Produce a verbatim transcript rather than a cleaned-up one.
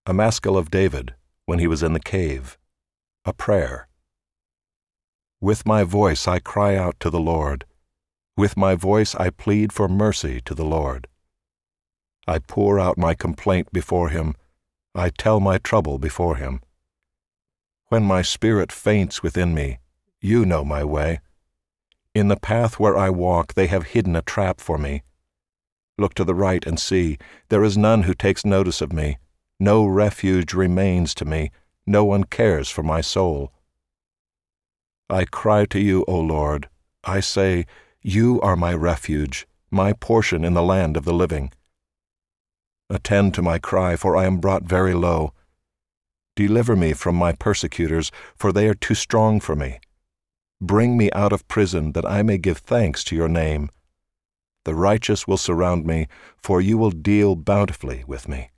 A Maskil of David, when he was in the cave. A prayer. With my voice I cry out to the Lord. With my voice I plead for mercy to the Lord. I pour out my complaint before him. I tell my trouble before him. When my spirit faints within me, you know my way. In the path where I walk they have hidden a trap for me. Look to the right and see, there is none who takes notice of me. No refuge remains to me, no one cares for my soul. I cry to you, O Lord. I say, you are my refuge, my portion in the land of the living. Attend to my cry, for I am brought very low. Deliver me from my persecutors, for they are too strong for me. Bring me out of prison, that I may give thanks to your name. The righteous will surround me, for you will deal bountifully with me.